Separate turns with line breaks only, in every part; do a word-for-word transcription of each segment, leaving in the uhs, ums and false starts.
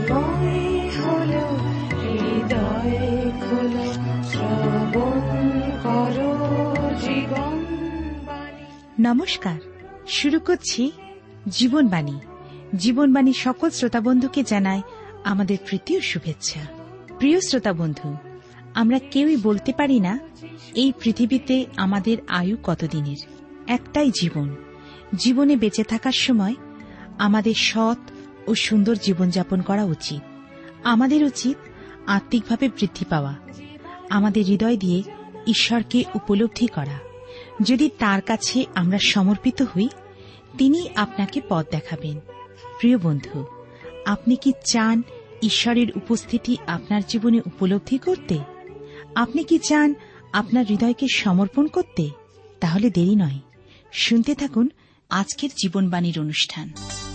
সময় হলো হৃদয় খোলো, শ্রবণ করো জীবন বাণী।
নমস্কার, শুরু করছি জীবনবাণী। জীবনবাণী সকল শ্রোতা বন্ধুকে জানায় আমাদের প্রীতি ও শুভেচ্ছা। প্রিয় শ্রোতা বন্ধু, আমরা কেউই বলতে পারি না এই পৃথিবীতে আমাদের আয়ু কতদিনের। একটাই জীবন। জীবনে বেঁচে থাকার সময় আমাদের সৎ ও সুন্দর জীবনযাপন করা উচিত। আমাদের উচিত আত্মিকভাবে বৃদ্ধি পাওয়া, আমাদের হৃদয় দিয়ে ঈশ্বরকে উপলব্ধি করা। যদি তার কাছে আমরা সমর্পিত হই, তিনি আপনাকে পথ দেখাবেন। প্রিয় বন্ধু, আপনি কি চান ঈশ্বরের উপস্থিতি আপনার জীবনে উপলব্ধি করতে? আপনি কি চান আপনার হৃদয়কে সমর্পণ করতে? তাহলে দেরি নয়, শুনতে থাকুন আজকের জীবনবাণীর অনুষ্ঠান।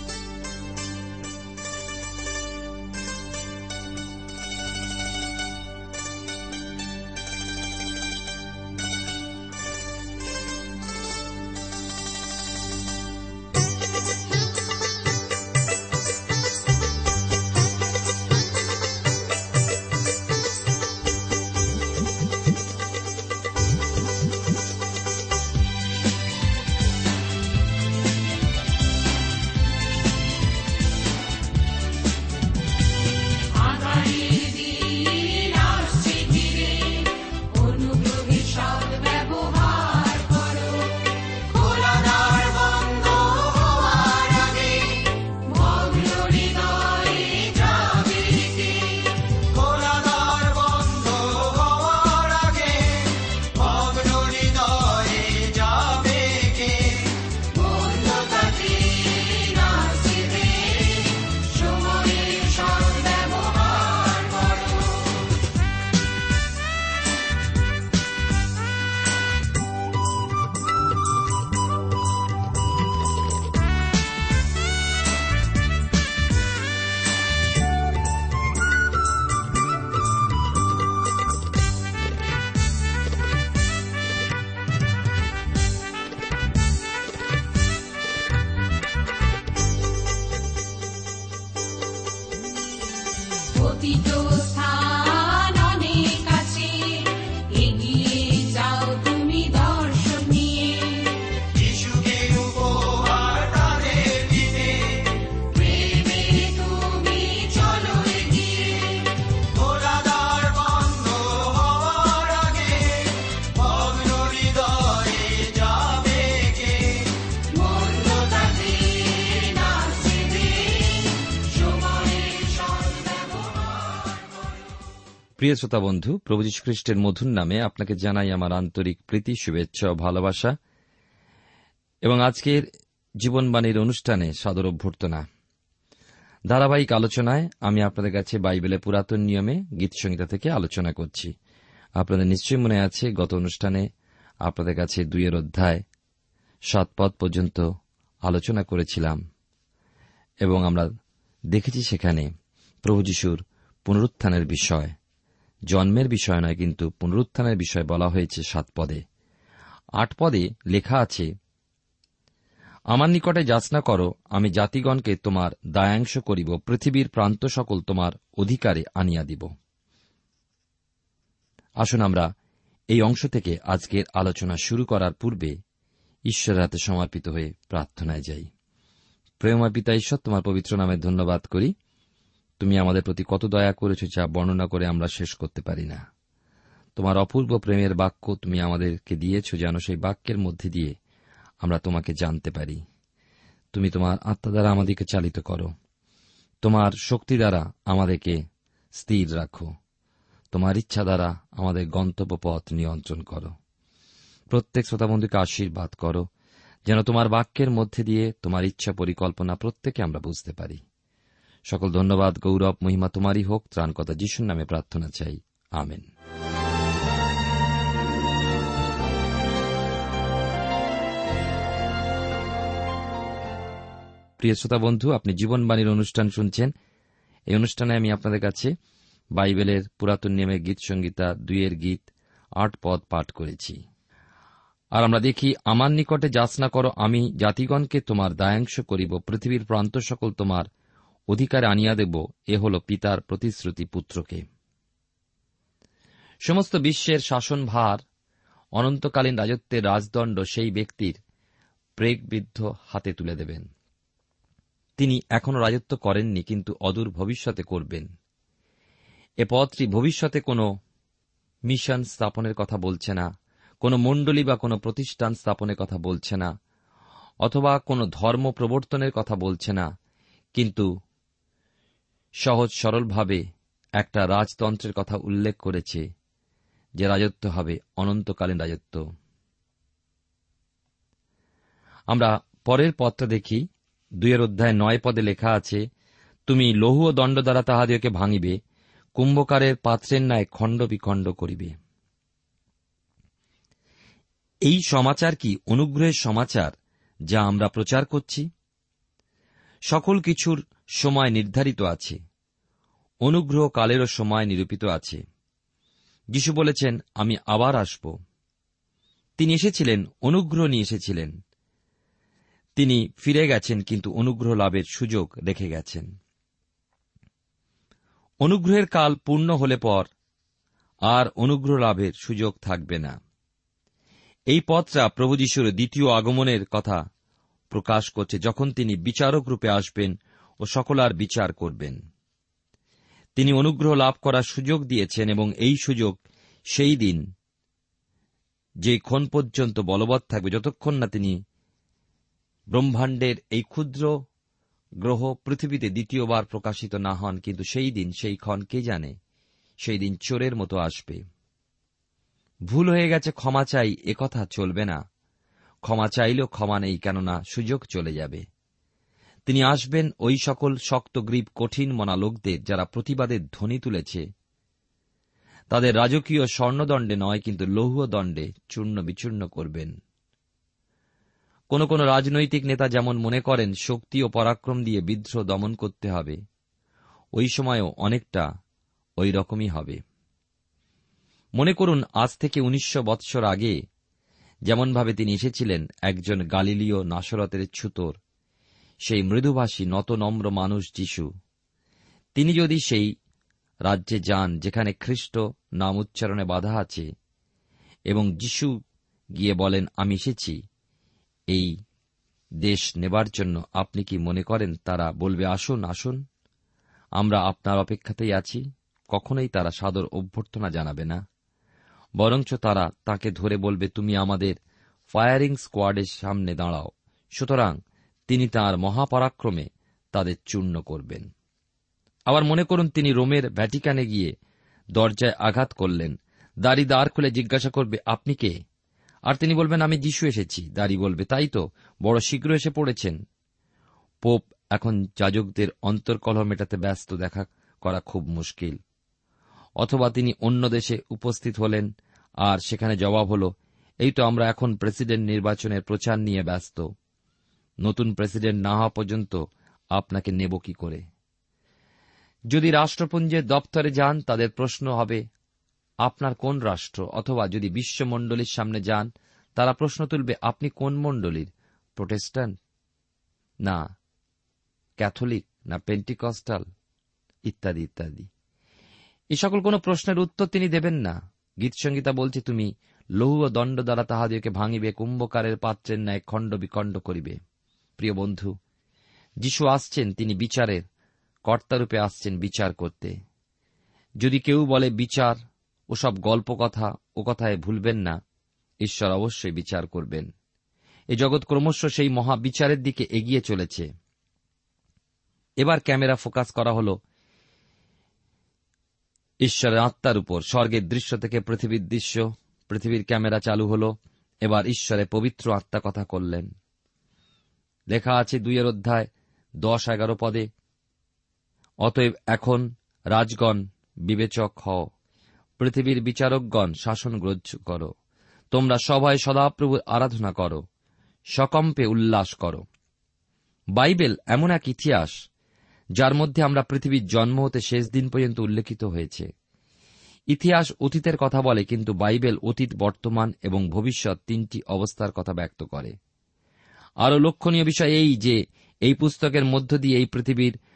প্রিয় শ্রোতা বন্ধু, প্রভু যীশু খ্রিস্টের মধুর নামে আপনাকে জানাই আমার আন্তরিক প্রীতি, শুভেচ্ছা ও ভালোবাসা। এবং আজকের জীবনবাণীর অনুষ্ঠানে সাদর অভ্যর্থনা। ধারাবাহিক আলোচনায় আমি আপনাদের কাছে বাইবেলের পুরাতন নিয়মে গীতসংহিতা থেকে আলোচনা করছি। আপনাদের নিশ্চয়ই মনে আছে, গত অনুষ্ঠানে আপনাদের কাছে দুইয়ের অধ্যায় সাত পদ পর্যন্ত আলোচনা করেছিলাম এবং আমরা দেখেছি সেখানে প্রভু যীশুর পুনরুত্থানের বিষয়, জন্মের বিষয় নয় কিন্তু পুনরুত্থানের বিষয় বলা হয়েছে সাত পদে। আট পদে লেখা আছে, আমার নিকটে যাচনা করো, আমি জাতিগণকে তোমার দায়াংশ করিব, পৃথিবীর প্রান্ত সকল তোমার অধিকারে আনিয়া দিব। আসুন আমরা এই অংশ থেকে আজকের আলোচনা শুরু করার পূর্বে ঈশ্বরের হাতে সমর্পিত হয়ে প্রার্থনায় যাই। প্রেমময় পিতা ঈশ্বর, তোমার পবিত্র নামে ধন্যবাদ করি। তুমি আমাদের প্রতি কত দয়া করেছ, যা বর্ণনা করে আমরা শেষ করতে পারি না। তোমার অপূর্ব প্রেমের বাক্য তুমি আমাদেরকে দিয়েছ, যেন সেই বাক্যের মধ্যে দিয়ে আমরা তোমাকে জানতে পারি। তুমি তোমার আত্মা দ্বারা আমাদেরকে চালিত করো, তোমার শক্তি দ্বারা আমাদেরকে স্থির রাখো, তোমার ইচ্ছা দ্বারা আমাদের গন্তব্য পথ নিয়ন্ত্রণ করো। প্রত্যেক শ্রোতাবন্ধুকে আশীর্বাদ করো, যেন তোমার বাক্যের মধ্যে দিয়ে তোমার ইচ্ছা পরিকল্পনা প্রত্যেকে আমরা বুঝতে পারি। সকল ধন্যবাদ, গৌরব, মহিমা তোমারই হোক। ত্রাণকর্তা যিশুর নামে প্রার্থনা চাই, আমেন। প্রিয় শ্রোতা বন্ধু, আপনি জীবনবাণীর অনুষ্ঠান শুনছেন। এই অনুষ্ঠানে আমি আপনাদের কাছে বাইবেলের পুরাতন নিয়মের গীত সংহিতা দুইয়ের গীত আট পদ পাঠ করেছি। আর আমরা দেখি, আমার নিকটে যাচনা করো, আমি জাতিগণকে তোমার দায়াংশ করিব, পৃথিবীর প্রান্ত সকল তোমার অধিকারে আনিয়া দেব, এ হল পিতার প্রতিশ্রুতি পুত্রকে। সমস্ত বিশ্বের শাসনভার, অনন্তকালীন রাজত্বের রাজদণ্ড সেই ব্যক্তির প্রেগবৃদ্ধ হাতে তুলে দেবেন। তিনি এখনও রাজত্ব করেননি, কিন্তু অদূর ভবিষ্যতে করবেন। এ পত্রটি ভবিষ্যতে কোনো মিশন স্থাপনের কথা বলছে না, কোনো মণ্ডলী বা কোনো প্রতিষ্ঠান স্থাপনের কথা বলছে না, অথবা কোনো ধর্ম প্রবর্তনের কথা বলছে না, কিন্তু সহজ সরলভাবে একটা রাজতন্ত্রের কথা উল্লেখ করেছে, যে রাজত্ব হবে অনন্তকালীন রাজত্ব। আমরা পরের পদটা দেখি। দুইয়ের অধ্যায় নয় পদে লেখা আছে, তুমি লৌহ ও দণ্ড দ্বারা তাহাদিওকে ভাঙিবে, কুম্ভকারের পাত্রের ন্যায় খণ্ড বিখণ্ড করিবে। এই সমাচার কি অনুগ্রহের সমাচার যা আমরা প্রচার করছি? সকল কিছুর সময় নির্ধারিত আছে, অনুগ্রহ কালেরও সময় নিরূপিত আছে। যিশু বলেছেন, আমি আবার আসব। তিনি এসেছিলেন, অনুগ্রহ নিয়ে এসেছিলেন। তিনি ফিরে গেছেন, কিন্তু অনুগ্রহ লাভের সুযোগ রেখে গেছেন। অনুগ্রহের কাল পূর্ণ হলে পর আর অনুগ্রহ লাভের সুযোগ থাকবে না। এই পথটা প্রভু যীশুর দ্বিতীয় আগমনের কথা প্রকাশ করছে, যখন তিনি বিচারক রূপে আসবেন ও সকলার বিচার করবেন। তিনি অনুগ্রহ লাভ করার সুযোগ দিয়েছেন, এবং এই সুযোগ সেই দিন যে ক্ষণ পর্যন্ত বলবৎ থাকবে, যতক্ষণ না তিনি ব্রহ্মাণ্ডের এই ক্ষুদ্র গ্রহ পৃথিবীতে দ্বিতীয়বার প্রকাশিত না হন। কিন্তু সেই দিন, সেই ক্ষণ কে জানে? সেই দিন চোরের মতো আসবে। ভুল হয়ে গেছে, ক্ষমা চাই, একথা চলবে না। ক্ষমা চাইলেও ক্ষমা নেই, কেননা সুযোগ চলে যাবে। তিনি আসবেন ওই সকল শক্তগ্রীব কঠিন মনা লোকদের যারা প্রতিবাদের ধ্বনি তুলেছে, তাদের রাজকীয় স্বর্ণদণ্ডে নয়, কিন্তু লৌহ দণ্ডে চূর্ণ বিচূর্ণ করবেন। কোন কোন রাজনৈতিক নেতা যেমন মনে করেন শক্তি ও পরাক্রম দিয়ে বিদ্রোহ দমন করতে হবে, ওই সময়ও অনেকটা ওই রকমই হবে। মনে করুন, আজ থেকে উনিশশো বৎসর আগে যেমনভাবে তিনি এসেছিলেন, একজন গালিলীয় নাসরতের ছুতোর, সেই মৃদুভাষী নতনম্র মানুষ যিশু। তিনি যদি সেই রাজ্যে যান যেখানে খ্রিস্ট নাম উচ্চারণে বাধা আছে, এবং যিশু গিয়ে বলেন, আমি এসেছি এই দেশ নেবার জন্য, আপনি কি মনে করেন তারা বলবে, আসুন আসুন, আমরা আপনার অপেক্ষাতেই আছি? কখনোই তারা সাদর অভ্যর্থনা জানাবে না। বরঞ্চ তারা তাকে ধরে বলবে, তুমি আমাদের ফায়ারিং স্কোয়াডের সামনে দাঁড়াও। সুতরাং তিনি তাঁর মহাপরাক্রমে তাদের চূর্ণ করবেন। আবার মনে করুন, তিনি রোমের ভ্যাটিকানে গিয়ে দরজায় আঘাত করলেন। দাড়ি দ্বার খুলে জিজ্ঞাসা করবে, আপনি কে? আর তিনি বলবেন, আমি যিশু এসেছি। দাড়ি বলবে, তাই তো, বড় শীঘ্র এসে পড়েছেন। পোপ এখন যাজকদের অন্তর্কলহ মেটাতে ব্যস্ত, দেখা করা খুব মুশকিল। অথবা তিনি অন্য দেশে উপস্থিত হলেন, আর সেখানে জবাব হল, এই তো আমরা এখন প্রেসিডেন্ট নির্বাচনের প্রচার নিয়ে ব্যস্ত। নতুন প্রেসিডেন্ট না হওয়া পর্যন্ত আপনাকে নেব কি করে? যদি রাষ্ট্রপুঞ্জের দপ্তরে যান, তাদের প্রশ্ন হবে, আপনার কোন রাষ্ট্র? অথবা যদি বিশ্বমণ্ডলীর সামনে যান, তারা প্রশ্ন তুলবে, আপনি কোন মণ্ডলীর? প্রোটেস্ট্যান্ট না ক্যাথলিক না পেন্টিকস্টাল, ইত্যাদি ইত্যাদি। এই সকল কোন প্রশ্নের উত্তর তিনি দেবেন না। গীতসংগীতা বলছে, তুমি লৌহ ও দণ্ড দ্বারা তাহাদিওকে ভাঙিবে, কুম্ভকারের পাত্রের ন্যায় খণ্ড বিখণ্ড করিবে। প্রিয় বন্ধু, যিশু আসছেন, তিনি বিচারের কর্তারূপে আসছেন বিচার করতে। যদি কেউ বলে বিচার ওসব গল্প কথা, ও কথায় ভুলবেন না, ঈশ্বর অবশ্যই বিচার করবেন। এই জগৎ ক্রমশ সেই মহাবিচারের দিকে এগিয়ে চলেছে। এবার ক্যামেরা ফোকাস করা হল ঈশ্বরের আত্মার উপর। স্বর্গের দৃশ্য থেকে পৃথিবীর দৃশ্য, পৃথিবীর ক্যামেরা চালু হল। এবার ঈশ্বরের পবিত্র আত্মা কথা করলেন। লেখা আছে দুইয়ের অধ্যায় দশ এগারো পদে, অতএব এখন রাজগণ বিবেচক হও, পৃথিবীর বিচারকগণ শাসন গ্রহ্য করো, তোমরা সবাই সদাপ্রভুর আরাধনা করো, সকম্পে উল্লাস করো। বাইবেল এমন এক ইতিহাস যার মধ্যে আমরা পৃথিবীর জন্ম হতে শেষ দিন পর্যন্ত উল্লেখিত হয়েছে। ইতিহাস অতীতের কথা বলে, কিন্তু বাইবেল অতীত, বর্তমান এবং ভবিষ্যৎ তিনটি অবস্থার কথা ব্যক্ত করে। আরও লক্ষণীয় বিষয় এই যে এই পুস্তকের মধ্য দিয়ে এই পৃথিবীর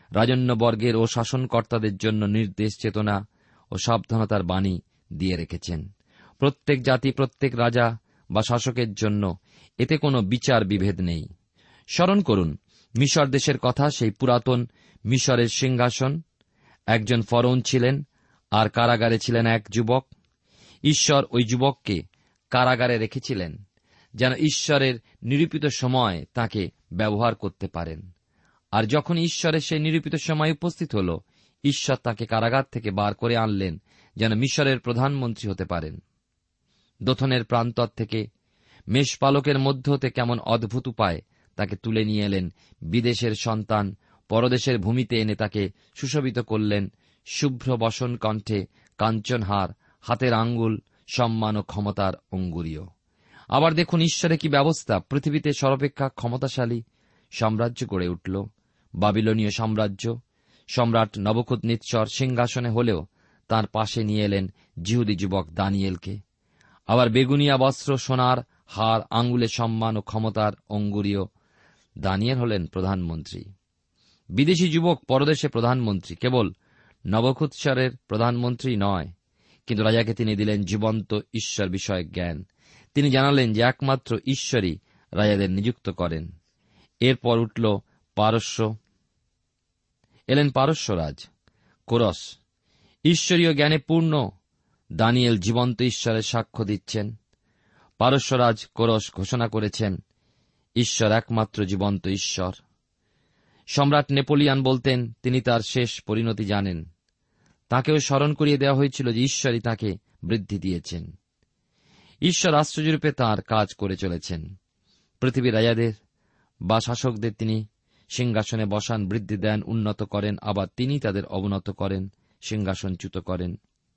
রাজন্যবর্গের ও শাসনকর্তাদের জন্য নির্দেশ, চেতনা ও সাবধানতার বাণী দিয়ে রেখেছেন। প্রত্যেক জাতি, প্রত্যেক রাজা বা শাসকের জন্য এতে কোনো বিচার বিভেদ নেই। স্মরণ করুন মিশর দেশের কথা। সেই পুরাতন মিশরের সিংহাসন, একজন ফরৌন ছিলেন, আর কারাগারে ছিলেন এক যুবক। ঈশ্বর ওই যুবককে কারাগারে রেখেছিলেন যেন ঈশ্বরের নিরূপিত সময় তাকে ব্যবহার করতে পারেন। আর যখন ঈশ্বরের সেই নিরূপিত সময় উপস্থিত হল, ঈশ্বর তাকে কারাগার থেকে বার করে আনলেন যেন মিশরের প্রধানমন্ত্রী হতে পারেন। দোথনের প্রান্তর থেকে, মেষপালকের মধ্য হতে কেমন অদ্ভুত উপায় তাকে তুলে নিয়ে এলেন। বিদেশের সন্তান পরদেশের ভূমিতে এনে তাকে সুশোভিত করলেন। শুভ্র বসন কণ্ঠে, কাঞ্চনহার, হাতের আঙ্গুল, সম্মান ও ক্ষমতার অঙ্গুরীয়। আবার দেখুন ঈশ্বরের কি ব্যবস্থা। পৃথিবীতে সর্বাপেক্ষা ক্ষমতাশালী সাম্রাজ্য গড়ে উঠল, বাবিলনীয় সাম্রাজ্য। সম্রাট নবুকদনেচ্ছর সিংহাসনে হলেও তাঁর পাশে নিয়ে এলেন যিহুদি যুবক দানিয়েলকে। আবার বেগুনিয়া বস্ত্র, সোনার হার, আঙ্গুলে সম্মান ও ক্ষমতার অঙ্গুরীয়। দানিয়েল হলেন প্রধানমন্ত্রী। বিদেশী যুবক পরদেশে প্রধানমন্ত্রী। কেবল নবুকদনেচ্ছরের প্রধানমন্ত্রী নয়, কিন্তু রাজাকে তিনি দিলেন জীবন্ত ঈশ্বর বিষয়ক জ্ঞান। তিনি জানালেন যে একমাত্র ঈশ্বরই রাজাদের নিযুক্ত করেন। এরপর উঠল পারস্য। এলেন পারস্যরাজ কোরস। ঈশ্বরীয় জ্ঞানে পূর্ণ দানিয়েল জীবন্ত ঈশ্বরের সাক্ষ্য দিচ্ছেন। পারস্যরাজ কোরস ঘোষণা করেছেন, ঈশ্বর একমাত্র জীবন্ত ঈশ্বর। সম্রাট নেপোলিয়ান বলতেন তিনি তার শেষ পরিণতি জানেন। তাঁকেও স্মরণ করিয়ে দেওয়া হয়েছিল যে ঈশ্বরই তাঁকে বৃদ্ধি দিয়েছেন। ঈশ্বর আশ্চর্যরূপে তাঁর কাজ করে চলেছেন। পৃথিবীর রাজাদের বা শাসকদের তিনি সিংহাসনে বসান, বৃদ্ধি দেন, উন্নত করেন। আবার তিনি তাদের অবনত করেন, সিংহাসনচ্যুত করেন।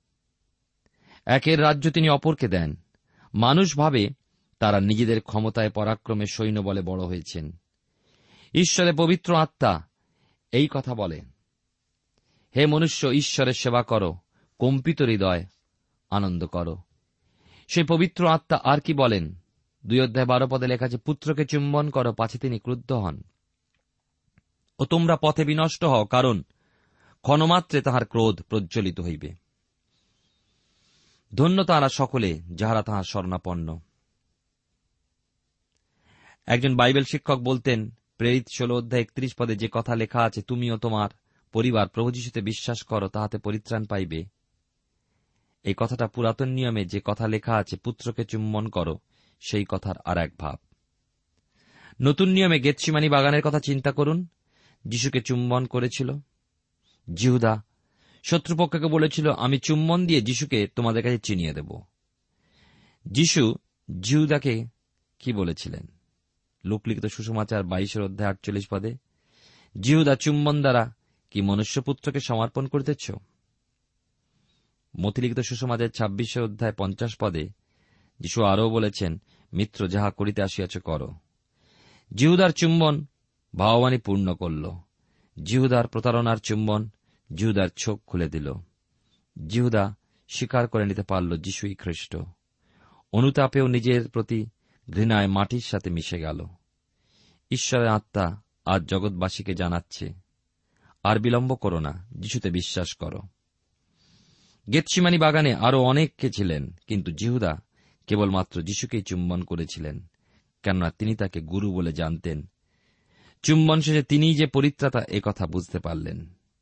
একের রাজ্য তিনি অপরকে দেন। মানুষ ভাবে তারা নিজেদের ক্ষমতায়, পরাক্রমে, সৈন্য বলে বড় হয়েছেন। ঈশ্বরের পবিত্র আত্মা এই কথা বলে, হে মনুষ্য, ঈশ্বরের সেবা করো, কম্পিত হৃদয় আনন্দ করো। সেই পবিত্র আত্মা আর কি বলেন? দুই অধ্যায় বারো পদে লেখা আছে, পুত্রকে চুম্বন করো, পাছে তিনি ক্রুদ্ধ হন। ও তোমরা পথে বিনষ্ট হও, কারণ ক্ষণমাত্রে তাহার ক্রোধ প্রজ্বলিত হইবে। ধন্য তাঁরা সকলে যাহারা তাহার শরণাপন্ন। একজন বাইবেল শিক্ষক বলতেন, প্রেরিত ষোলো অধ্যায় একত্রিশ পদে যে কথা লেখা আছে, তুমিও তোমার পরিবার প্রভু যীশুতে বিশ্বাস করো, তাহাতে পরিত্রাণ পাইবে। এই কথাটা পুরাতন নিয়মে যে কথা লেখা আছে, পুত্রকে চুম্বন করো, সেই কথার আর এক ভাব। নতুন নিয়মে গেতসিমানি বাগানের কথা চিন্তা করুন। যিশুকে চুম্বন করেছিল জিহুদা। শত্রুপক্ষকে বলেছিল, আমি চুম্বন দিয়ে যিশুকে তোমাদের কাছে চিনিয়ে দেব। যিশু জিহুদাকে কি বলেছিলেন? লোকলিখিত সুসমাচার বাইশের অধ্যায় আটচল্লিশ পদে, জিহুদা, চুম্বন দ্বারা কি মনুষ্যপুত্রকে সমর্পণ করিতেছ? মতিলিখিত সুসমাচার ছাব্বিশের অধ্যায় পঞ্চাশ পদে যিশু আরও বলেছেন, মিত্র, যাহা করিতে আসিয়াছ কর। জিহুদার চুম্বন ভাববাণী পূর্ণ করল। জিহুদার প্রতারণার চুম্বন জিহুদার চোখ খুলে দিল। জিহুদা স্বীকার করে নিতে পারল যিশুই খ্রিস্ট। অনুতাপেও নিজের প্রতি ঘৃণায় মাটির সাথে মিশে গেল। ঈশ্বরের আত্মা আজ জগৎবাসীকে জানাচ্ছে, আর বিলম্ব করো না, যিশুতে বিশ্বাস করো। গেতসিমানি বাগানে আরও অনেকে ছিলেন, কিন্তু জিহুদা কেবলমাত্র যিশুকেই চুম্বন করেছিলেন, কেননা তিনি তাকে গুরু বলে জানতেন। চুম্বন শেষে তিনিই যে পরিত্রাতা, একথা বুঝতে পারলেন।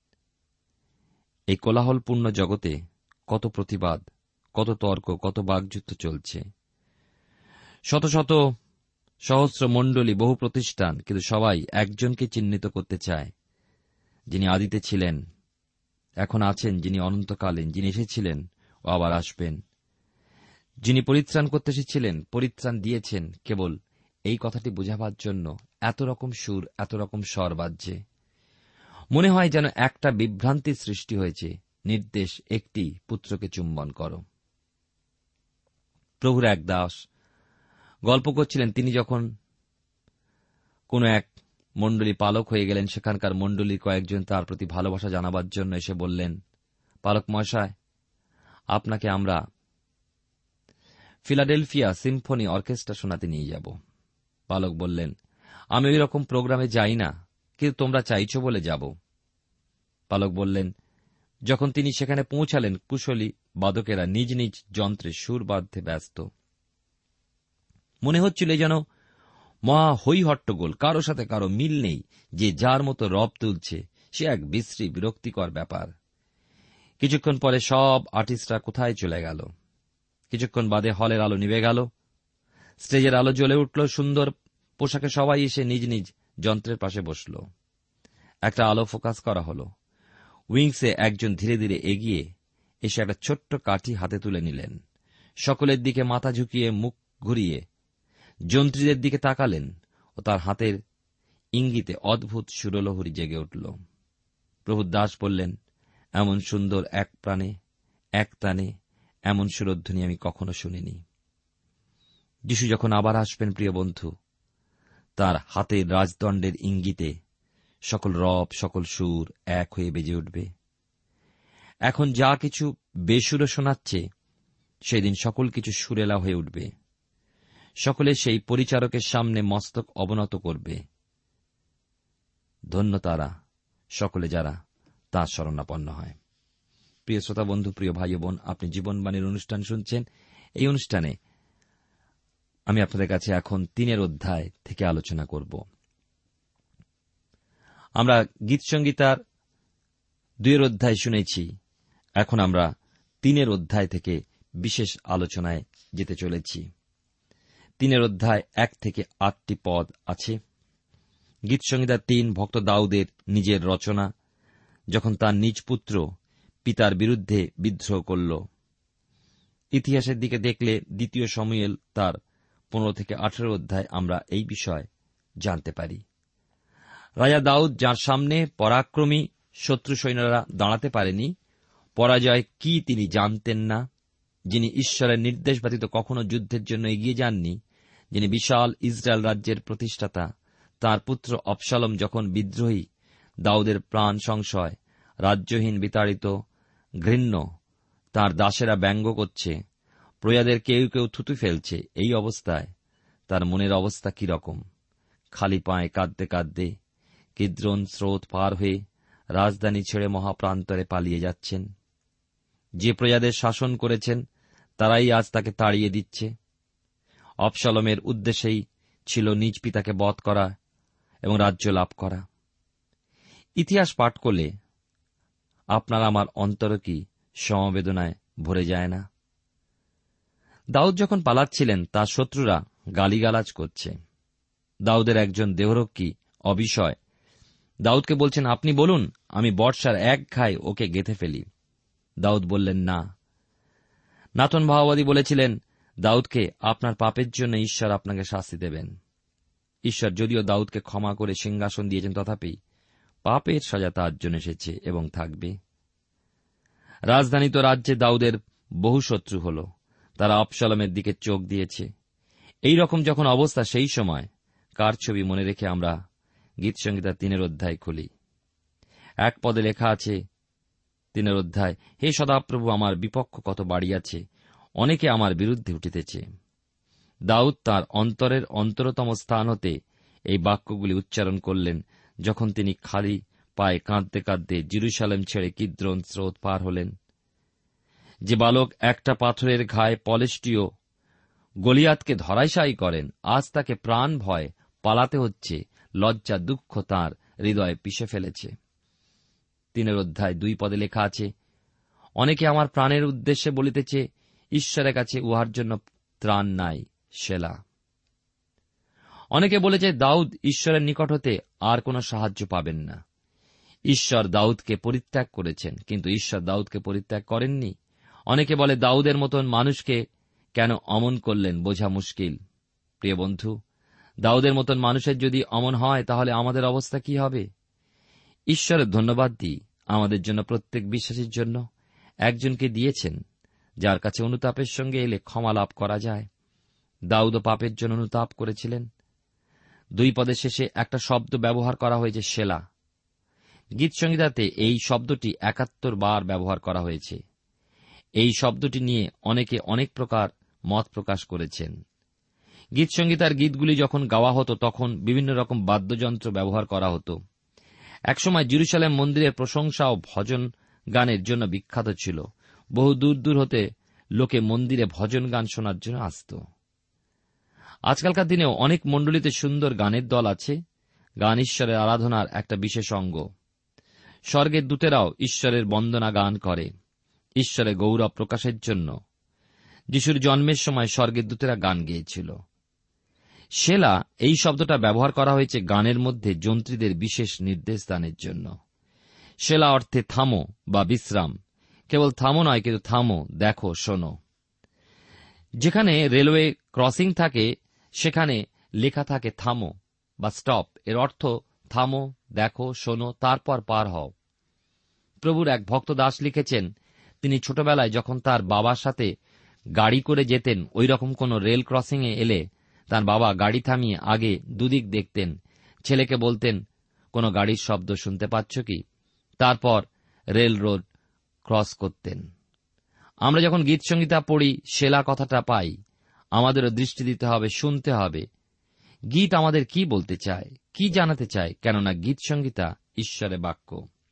এই কোলাহলপূর্ণ জগতে কত প্রতিবাদ, কত তর্ক, কত বাকযুদ্ধ চলছে। শত শত সহস্র মণ্ডলী, বহু প্রতিষ্ঠান, কিন্তু সবাই একজনকে চিহ্নিত করতে চায়, যিনি আদিতে ছিলেন, এখন আছেন, যিনি অনন্তকালীন, যিনি এসেছিলেন ও আবার আসবেন, যিনি পরিত্রাণ করতে এসেছিলেন, পরিত্রাণ দিয়েছেন। কেবল এই কথাটি বোঝাবার জন্য এত রকম সুর, এত রকম স্বর বাজছে। মনে হয় যেন একটা বিভ্রান্তির সৃষ্টি হয়েছে। নির্দেশ একটি, পুত্রকে চুম্বন করো। প্রভুর এক দাস গল্প করছিলেন, তিনি যখন কোন এক মণ্ডলী পালক হয়ে গেলেন, সেখানকার মণ্ডলীর কয়েকজন তার প্রতি ভালোবাসা জানাবার জন্য এসে বললেন, পালক মহাশয়, আপনাকে আমরা ফিলাডেলফিয়া সিম্ফনি অর্কেস্ট্রা শোনাতে নিয়ে যাব। পালক বললেন, আমি ওই রকম প্রোগ্রামে যাই না, কিন্তু তোমরা চাইছ বলে যাব। বালক বললেন, যখন তিনি সেখানে পৌঁছালেন, কুশলী বাদকেরা নিজ নিজ যন্ত্রে সুর বাঁধতে ব্যস্ত। মনে হচ্ছিল যেন মহা হৈ হট্টগোল, কারো সাথে কারো মিল নেই, যে যার মতো রব তুলছে। সে এক বিশ্রী বিরক্তিকর ব্যাপার। কিছুক্ষণ পরে সব আর্টিস্টরা কোথায় চলে গেল। কিছুক্ষণ বাদে হলের আলো নিভে গেল, স্টেজের আলো জ্বলে উঠল, সুন্দর পোশাকে সবাই এসে নিজ নিজ যন্ত্রের পাশে বসল। একটা আলো ফোকাস করা হল। উইংসে একজন ধীরে ধীরে এগিয়ে এসে একটা ছোট্ট কাঠি হাতে তুলে নিলেন। সকলের দিকে মাথা ঝুঁকিয়ে মুখ ঘুরিয়ে যন্ত্রীদের দিকে তাকালেন ও তার হাতের ইঙ্গিতে অদ্ভুত সুরলহরী জেগে উঠল। প্রভু দাস বললেন, এমন সুন্দর এক প্রাণে এক তানে এমন সুরধ্বনি আমি কখনো শুনিনি। যিশু যখন আবার আসবেন, প্রিয় বন্ধু, তার হাতের রাজদণ্ডের ইঙ্গিতে সকল রব, সকল সুর এক হয়ে বেজে উঠবে। এখন যা কিছু বেসুরো শোনাচ্ছে, সেদিন সকল কিছু সুরেলা হয়ে উঠবে। সকলে সেই পরিচারকের সামনে মস্তক অবনত করবে। ধন্য তারা সকলে যারা তাঁর শরণাপন্ন হয়। প্রিয় শ্রোতা বন্ধু, প্রিয় ভাই বোন, আপনি জীবনবাণীর অনুষ্ঠান শুনছেন। এই অনুষ্ঠানে আমি আপনাদের কাছে এখন তিনের অধ্যায় থেকে আলোচনা করব। আমরা গীতসংগীতার দুইয়ের অধ্যায় শুনেছি। এখন আমরা তিনের অধ্যায় থেকে বিশেষ আলোচনায় যেতে চলেছি। তিনের অধ্যায় এক থেকে আটটি পদ আছে। গীতসংগীতার তিন ভক্ত দাউদের নিজের রচনা, যখন তার নিজ পুত্র পিতার বিরুদ্ধে বিদ্রোহ করল। ইতিহাসের দিকে দেখলে দ্বিতীয় শমূয়েল তার পনেরো থেকে আঠেরো অধ্যায় আমরা এই বিষয় জানতে পারি। রাজা দাউদ, যার সামনে পরাক্রমী শত্রু সৈন্যরা দাঁড়াতে পারেনি, পরাজয় কি তিনি জানতেন না, যিনি ঈশ্বরের নির্দেশ ব্যতীত কখনো যুদ্ধের জন্য এগিয়ে যাননি, যিনি বিশাল ইসরায়েল রাজ্যের প্রতিষ্ঠাতা, তাঁর পুত্র অবশালোম যখন বিদ্রোহী, দাউদের প্রাণ সংশয়, রাজ্যহীন, বিতাড়িত, ঘৃণ্য, তাঁর দাসেরা ব্যঙ্গ করছে, প্রজাদের কেউ কেউ থুতু ফেলছে, এই অবস্থায় তার মনের অবস্থা কি রকম? খালি পায়ে কাঁদতে কাঁদতে কিদ্রোন স্রোত পার হয়ে রাজধানী ছেড়ে মহাপ্রান্তরে পালিয়ে যাচ্ছেন। যে প্রজাদের শাসন করেছেন তারাই আজ তাকে তাড়িয়ে দিচ্ছে। অবশালোমের উদ্দেশ্যেই ছিল নিজ পিতাকে বধ করা এবং রাজ্য লাভ করা। ইতিহাস পাঠ করলে আপনার আমার অন্তর কি সমবেদনায় ভরে যায় না? দাউদ যখন পালাচ্ছিলেন, তার শত্রুরা গালিগালাজ করছে। দাউদের একজন দেহরক্ষী অবিষয় দাউদকে বলছেন, আপনি বলুন, আমি বর্ষার এক ঘায়ে ওকে গেঁথে ফেলি। দাউদ বললেন না। নাতন ভাওবাদী বলেছিলেন দাউদকে, আপনার পাপের জন্য ঈশ্বর আপনাকে শাস্তি দেবেন। ঈশ্বর যদিও দাউদকে ক্ষমা করে সিংহাসন দিয়েছেন, তথাপি পাপের সাজা তার জন্য এসেছে এবং থাকবে। রাজধানী তো রাজ্যে দাউদের বহু শত্রু হল, তারা অবশালোমের দিকে চোখ দিয়েছে। এই রকম যখন অবস্থা, সেই সময় কার ছবি মনে রেখে আমরা গীতসংগীতার তিনের অধ্যায় খুলি। এক পদে লেখা আছে, তিনের অধ্যায়, হে সদাপ্রভু, আমার বিপক্ষ কত বাড়িয়াছে, অনেকে আমার বিরুদ্ধে উঠিতেছে। দাউদ তাঁর অন্তরের অন্তরতম স্থান হতে এই বাক্যগুলি উচ্চারণ করলেন যখন তিনি খালি পায়ে কাঁদতে কাঁদতে জেরুজালেম ছেড়ে কিদ্রোন স্রোত পার হলেন। যে বালক একটা পাথরের ঘায়ে পলেষ্টীয় গলিয়াতকে ধরাশায়ী করেন, আজ তাকে প্রাণ ভয় পালাতে হচ্ছে। লজ্জা দুঃখ তাঁর হৃদয়ে পিষে ফেলেছে। তিনের অধ্যায় দুই পদে লেখা আছে, অনেকে আমার প্রাণের উদ্দেশ্যে বলিতেছে, ঈশ্বরের কাছে উহার জন্য ত্রাণ নাই। সেলা। অনেকে বলেছে দাউদ ঈশ্বরের নিকট হতে আর কোন সাহায্য পাবেন না। ঈশ্বর দাউদকে পরিত্যাগ করেছেন, কিন্তু ঈশ্বর দাউদকে পরিত্যাগ করেননি। অনেকে বলে দাউদের মতন মানুষকে কেন অমন করলেন, বোঝা মুশকিল। প্রিয় বন্ধু, দাউদের মতন মানুষের যদি অমন হয়, তাহলে আমাদের অবস্থা কি হবে? ঈশ্বরের ধন্যবাদ দিই, আমাদের জন্য, প্রত্যেক বিশ্বাসীর জন্য একজনকে দিয়েছেন, যার কাছে অনুতাপের সঙ্গে এলে ক্ষমা লাভ করা যায়। দাউদও পাপের জন্য অনুতাপ করেছিলেন। দুই পদের শেষে একটা শব্দ ব্যবহার করা হয়েছে, সেলা। গীতসংগীতাতে এই শব্দটি একাত্তর বার ব্যবহার করা হয়েছে। এই শব্দটি নিয়ে অনেকে অনেক প্রকার মত প্রকাশ করেছেন। গীতসংগীতার গীতগুলি যখন গাওয়া হতো, তখন বিভিন্ন রকম বাদ্যযন্ত্র ব্যবহার করা হতো। একসময় জেরুজালেম মন্দিরের প্রশংসা ও ভজন গানের জন্য বিখ্যাত ছিল। বহু দূর দূর হতে লোকে মন্দিরে ভজন গান শোনার জন্য আসত। আজকালকার দিনেও অনেক মণ্ডলীতে সুন্দর গানের দল আছে। গান ঈশ্বরের আরাধনার একটা বিশেষ অঙ্গ। স্বর্গের দূতেরাও ঈশ্বরের বন্দনা গান করে ঈশ্বরের গৌরব প্রকাশের জন্য। যিশুর জন্মের সময় স্বর্গের দূতেরা গান গেয়েছিল। শেলা এই শব্দটা ব্যবহার করা হয়েছে গানের মধ্যে যন্ত্রীদের বিশেষ নির্দেশ দানের জন্য। শেলা অর্থে থামো বা বিশ্রাম। কেবল থামো নয়, কিন্তু থামো, দেখো, শোনো। যেখানে রেলওয়ে ক্রসিং থাকে সেখানে লেখা থাকে থামো বা স্টপ। এর অর্থ থামো, দেখো, শোনো, তারপর পার হও। প্রভুর এক ভক্ত দাস লিখেছেন, তিনি ছোটবেলায় যখন তার বাবার সাথে গাড়ি করে যেতেন, ওই রকম কোন রেল ক্রসিংয়ে এলে তার বাবা গাড়ি থামিয়ে আগে দুদিক দেখতেন, ছেলেকে বলতেন, কোন গাড়ির শব্দ শুনতে পাচ্ছ কি? তারপর রেল রোড ক্রস করতেন। আমরা যখন গীত সংগীতা পড়ি, শেলা কথাটা পাই। আমাদেরও দৃষ্টি দিতে হবে, শুনতে হবে গীত আমাদের কি বলতে চায়, কি জানাতে চায়, কেননা গীত সংগীতা ঈশ্বরের বাক্য।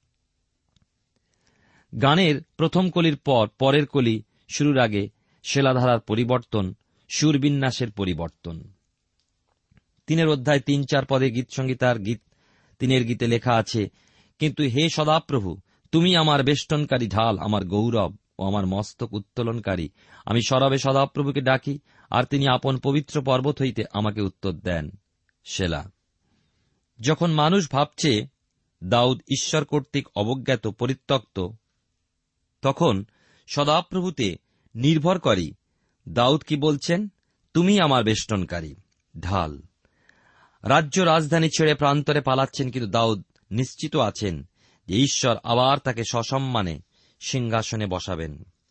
গানের প্রথম কলির পর পরের কলি শুরুর আগে শেলাধারার পরিবর্তন, সুরবিন্যাসের পরিবর্তন। তিনের অধ্যায় তিন চার পদে গীত সংগীতার গীত তিনের গীতে লেখা আছে, কিন্তু হে সদাপ্রভু, তুমি আমার বেষ্টনকারী ঢাল, আমার গৌরব ও আমার মস্তক উত্তোলনকারী। আমি সরবে সদাপ্রভুকে ডাকি, আর তিনি আপন পবিত্র পর্বত হইতে আমাকে উত্তর দেন। শেলা। যখন মানুষ ভাবছে দাউদ ঈশ্বর কর্তৃক অবজ্ঞাত, পরিত্যক্ত, তখন সদাপ্রভুতে নির্ভর করি দাউদ কি বলছেন? তুমি আমার বেষ্টনকারী ঢাল। রাজ্য রাজধানী ছেড়ে প্রান্তরে পালাচ্ছেন, কিন্তু দাউদ নিশ্চিত আছেন যে ঈশ্বর আবার তাকে সসম্মানে সিংহাসনে বসাবেন।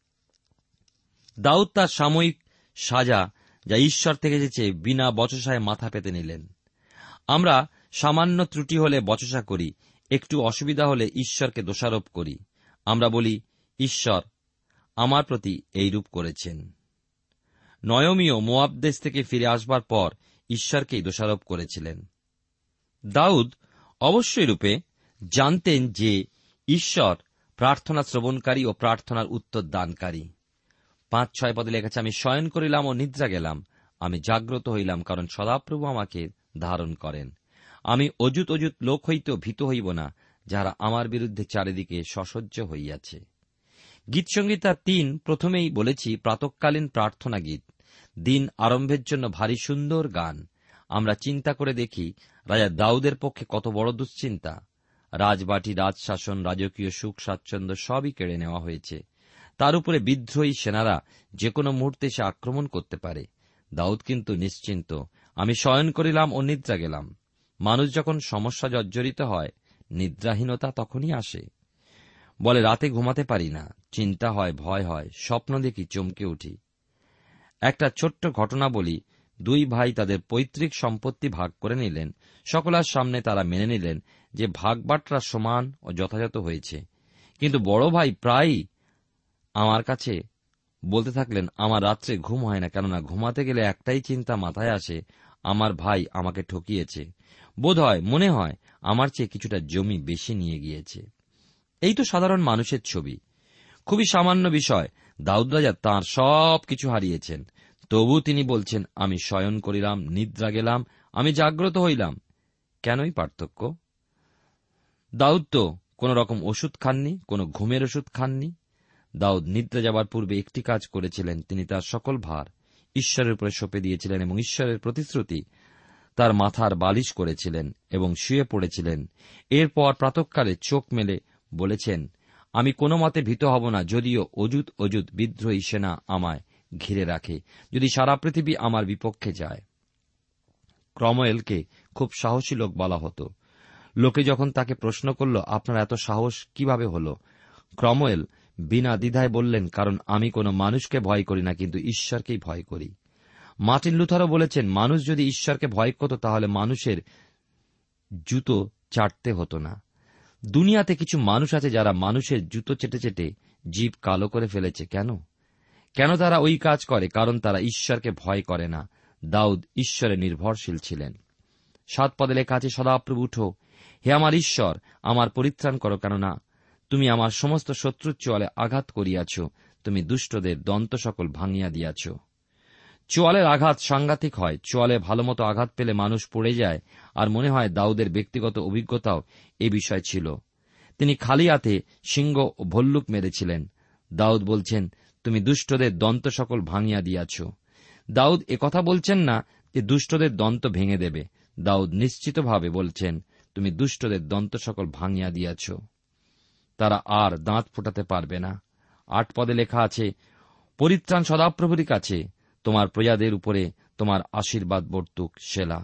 দাউদ তার সাময়িক সাজা, যা ঈশ্বর থেকে এসেছে, বিনা বচসায় মাথা পেতে নিলেন। আমরা সামান্য ত্রুটি হলে বচসা করি, একটু অসুবিধা হলে ঈশ্বরকে দোষারোপ করি। আমরা বলি, ঈশ্বর আমার প্রতি এইরূপ করেছেন। নয়মিও মোয়াব দেশ থেকে ফিরে আসবার পর ঈশ্বরকেই দোষারোপ করেছিলেন। দাউদ অবশ্যই রূপে জানতেন যে ঈশ্বর প্রার্থনা শ্রবণকারী ও প্রার্থনার উত্তর দানকারী। পাঁচ ছয় পদে লেখা, আমি শয়ন করিলাম ও নিদ্রা গেলাম, আমি জাগ্রত হইলাম, কারণ সদাপ্রভু আমাকে ধারণ করেন। আমি অযুত অযুত লোক হইতেও ভীত হইব না, যাহারা আমার বিরুদ্ধে চারিদিকে সসহ্য হইয়াছে। গীতসংগীতা তিন প্রথমেই বলেছি প্রাতঃকালীন প্রার্থনা গীত, দিন আরম্ভের জন্য ভারী সুন্দর গান। আমরা চিন্তা করে দেখি রাজা দাউদের পক্ষে কত বড় দুশ্চিন্তা। রাজবাটি, রাজশাসন, রাজকীয় সুখ স্বাচ্ছন্দ্য সবই কেড়ে নেওয়া হয়েছে। তার উপরে বিদ্রোহী সেনারা যে কোনো মুহূর্তে সে আক্রমণ করতে পারে। দাউদ কিন্তু নিশ্চিন্ত, আমি শয়ন করিলাম ও নিদ্রা গেলাম। মানুষ যখন সমস্যা জর্জরিত হয়, নিদ্রাহীনতা তখনই আসে। বলে, রাতে ঘুমাতে পারি না, চিন্তা হয়, ভয় হয়, স্বপ্ন দেখি, চমকে উঠি। একটা ছোট্ট ঘটনা বলি। দুই ভাই তাদের পৈতৃক সম্পত্তি ভাগ করে নিলেন। সকলের সামনে তারা মেনে নিলেন যে ভাগবাটরা সমান ও যথাযথ হয়েছে। কিন্তু বড় ভাই প্রায়ই আমার কাছে বলতে থাকলেন, আমার রাত্রে ঘুম হয় না, কেননা ঘুমাতে গেলে একটাই চিন্তা মাথায় আসে, আমার ভাই আমাকে ঠকিয়েছে। বোধ হয়, মনে হয় আমার চেয়ে কিছুটা জমি বেশি নিয়ে গিয়েছে। এই তো সাধারণ মানুষের ছবি। খুবই সামান্য বিষয়। দাউদ রাজা তাঁর সব কিছু হারিয়েছেন, তবু তিনি বলছেন, আমি শয়ন করিলাম, নিদ্রা গেলাম, আমি জাগ্রত হইলাম। কেনই পার্থক্য? দাউদ তো কোন রকম ওষুধ খাননি, কোন ঘুমের ওষুধ খাননি। দাউদ নিদ্রা যাবার পূর্বে একটি কাজ করেছিলেন, তিনি তার সকল ভার ঈশ্বরের উপরে সঁপে দিয়েছিলেন এবং ঈশ্বরের প্রতিশ্রুতি তার মাথার বালিশ করেছিলেন এবং শুয়ে পড়েছিলেন। এরপর প্রাতঃকালে চোখ মেলে বলেছেন, আমি কোনো মতে ভীত হব না, যদিও অযুত অযুত বিদ্রোহী সেনা আমায় ঘিরে রাখে, যদি সারা পৃথিবী আমার বিপক্ষে যায়। ক্রমওয়েলকে খুব সাহসী লোক বলা হতো। লোকে যখন তাকে প্রশ্ন করল, আপনার এত সাহস কিভাবে হল, ক্রমওয়েল বিনা দ্বিধায় বললেন, কারণ আমি কোনো মানুষকে ভয় করি না, কিন্তু ঈশ্বরকেই ভয় করি। মার্টিন লুথারও বলেছেন, মানুষ যদি ঈশ্বরকে ভয় করত তাহলে মানুষের জুতো চাটতে হতো না। দুনিয়াতে কিছু মানুষ আছে যারা মানুষের জুতো চেটে চেটে জিভ কালো করে ফেলেছে। কেন কেন তারা ওই কাজ করে? কারণ তারা ঈশ্বরকে ভয় করে না। দাউদ ঈশ্বরে নির্ভরশীল ছিলেন। সাত পদে লেখা আছে, সদাপ্রভু উঠো, হে আমার ঈশ্বর, আমার পরিত্রাণ করো, কেননা তুমি আমার সমস্ত শত্রুর চোয়ালে আঘাত করিয়াছ, তুমি দুষ্টদের দন্ত সকল ভাঙিয়া দিয়াছ। চোয়ালের আঘাত সাংঘাতিক হয়। চোয়ালে ভালোমতো আঘাত পেলে মানুষ পড়ে যায়, আর মনে হয় দাউদের ব্যক্তিগত অভিজ্ঞতাও এ বিষয় ছিল। তিনি খালি হাতে সিংহ ও ভল্লুক মেরেছিলেন। দাউদ বলছেন, তুমি দুষ্টদের দন্ত সকল ভাঙিয়া দিয়াছ। দাউদ একথা বলছেন না যে দুষ্টদের দন্ত ভেঙে দেবে। দাউদ নিশ্চিতভাবে বলছেন, তুমি দুষ্টদের দন্ত সকল ভাঙিয়া দিয়াছ। তারা আর দাঁত ফোটাতে পারবে না। আট পদে লেখা আছে, পরিত্রাণ সদাপ্রভুর কাছে, তোমার প্রজাদের উপরে তোমার আশীর্বাদ বর্তুক। সেলা।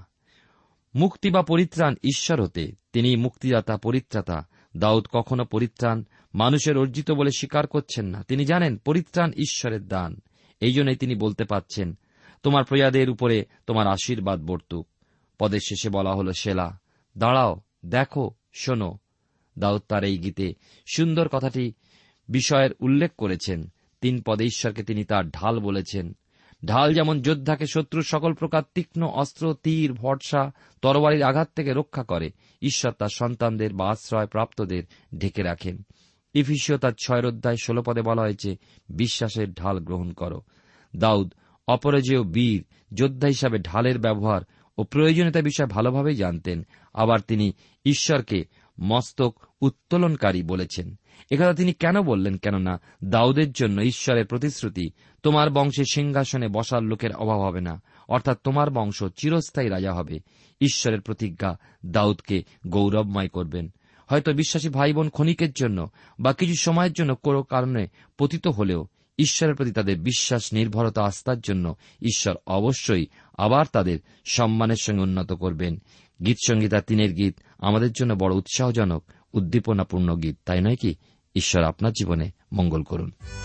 মুক্তি বা পরিত্রাণ ঈশ্বর হতে, তিনি মুক্তিদাতা, পরিত্রাতা। দাউদ কখনো পরিত্রাণ মানুষের অর্জিত বলে স্বীকার করছেন না। তিনি জানেন পরিত্রাণ ঈশ্বরের দান। এই জন্যই তিনি বলতে পারছেন, তোমার প্রজাদের উপরে তোমার আশীর্বাদ বর্তুক। পদের শেষে বলা হল সেলা। দাঁড়াও, দেখো, শোনো। দাউদ তার এই গীতে সুন্দর কথাটি বিষয়ের উল্লেখ করেছেন। তিন পদে ঈশ্বরকে তিনি তার ঢাল বলেছেন। ঢাল যেমন যোদ্ধাকে শত্রুর সকল প্রকার তীক্ষ্ণ অস্ত্র, তীর, ভরসা, তরবারির আঘাত থেকে রক্ষা করে, ঈশ্বর তার সন্তানদের বা আশ্রয় প্রাপ্তদের ঢেকে রাখেন। ইফিসীয় তার ছয়ের অধ্যায় ষোলো পদে বলা হয়েছে, বিশ্বাসের ঢাল গ্রহণ করো। দাউদ অপরাজেয় বীর যোদ্ধা হিসাবে ঢালের ব্যবহার ও প্রয়োজনীয়তা বিষয়ে ভালোভাবেই জানতেন। আবার তিনি ঈশ্বরকে মস্তক উত্তোলনকারী বলেছেন। একথা তিনি কেন বললেন? কেননা দাউদের জন্য ঈশ্বরের প্রতিশ্রুতি, তোমার বংশে সিংহাসনে বসার লোকের অভাব হবে না, অর্থাৎ তোমার বংশ চিরস্থায়ী রাজা হবে। ঈশ্বরের প্রতিজ্ঞা দাউদকে গৌরবময় করবেন। হয়তো বিশ্বাসী ভাই বোন ক্ষণিকের জন্য বা কিছু সময়ের জন্য কোনো কারণে পতিত হলেও ঈশ্বরের প্রতি তাদের বিশ্বাস, নির্ভরতা, আস্থার জন্য ঈশ্বর অবশ্যই আবার তাদের সম্মানের সঙ্গে উন্নত করবেন। গীত সংগীতা তিনের গীত আমাদের জন্য বড় উৎসাহজনক, উদ্দীপনাপূর্ণ গীত, তাই নয় কি? ঈশ্বর আপনার জীবনে মঙ্গল করুন।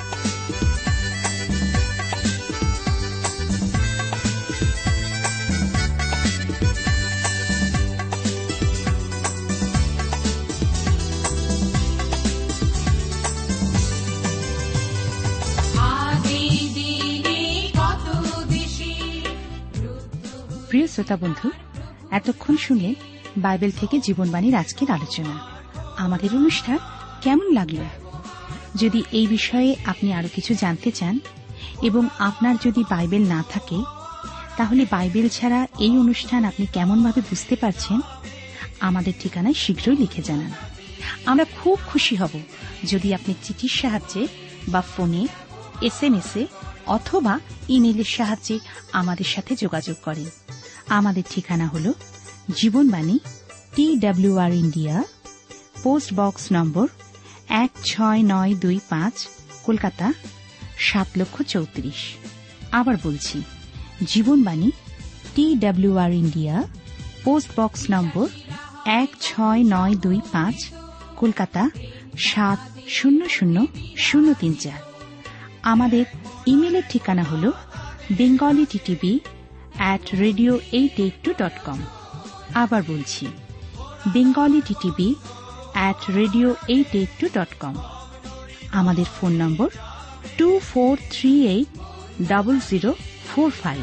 প্রিয় শ্রোতা বন্ধু, এতক্ষণ শুনলেন বাইবেল থেকে জীবনবাণীর আজকের আলোচনা। আমাদের অনুষ্ঠান কেমন লাগলো? যদি এই বিষয়ে আপনি আরো কিছু জানতে চান এবং আপনার যদি বাইবেল না থাকে, তাহলে বাইবেল ছাড়া এই অনুষ্ঠান আপনি কেমনভাবে বুঝতে পারছেন, আমাদের ঠিকানায় শীঘ্রই লিখে জানান। আমরা খুব খুশি হব যদি আপনি চিঠির সাহায্যে বা ফোনে, এস এম এস এ অথবা ইমেইলের সাহায্যে আমাদের সাথে যোগাযোগ করেন। আমাদের ঠিকানা হল Jibanbani, T W R India, post box number এক ছয় নয় দুই পাঁচ, কলকাতা সাত লক্ষ চৌত্রিশ। আবার বলছি, Jibanbani, T W R India, post box number এক ছয় নয় দুই পাঁচ, কলকাতা সাত শূন্য শূন্য শূন্য তিন চার। আমাদের ইমেলের ঠিকানা হল Bengali TTV at radio eight eight two dot com. আবার বলছি, Bengali TTV at radio eight eight two dot com. আমাদের phone number two four three eight double zero four five,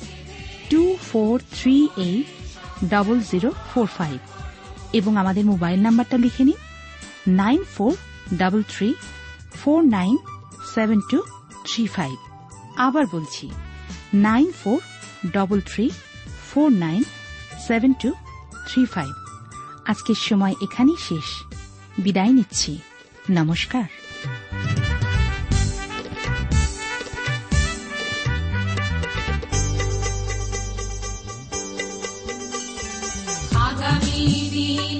two four three eight double zero four five এবং আমাদের mobile নাম্বারটা লিখে নিন nine four double three four nine seven two three five. আবার বলছি, nine four double three four nine seven two three five. আজকের সময় এখানেই শেষ। বিদায় নিচ্ছি। নমস্কার।
আগামী দিন